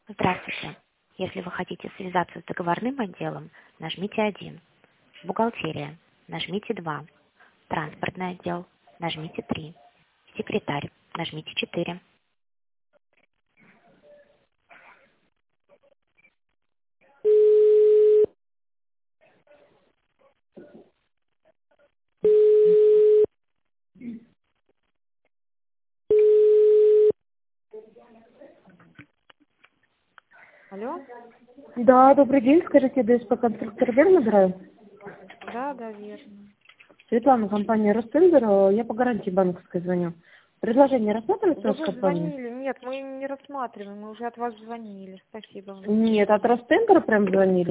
Здравствуйте. Если вы хотите связаться с договорным отделом, нажмите 1. Бухгалтерия. Нажмите 2. Транспортный отдел. Нажмите 3. Секретарь. Нажмите 4. Алло? Да, добрый день. Скажите, ДСП конструктор верно набираю? Да, да, верно. Светлана, компания Ростендер. Я по гарантии банковской звоню. Предложение рассматривается у Вы вас в уже компании? звонили? Нет, мы не рассматриваем, мы уже от вас звонили. Спасибо вам. Нет, от Ростендера прям звонили.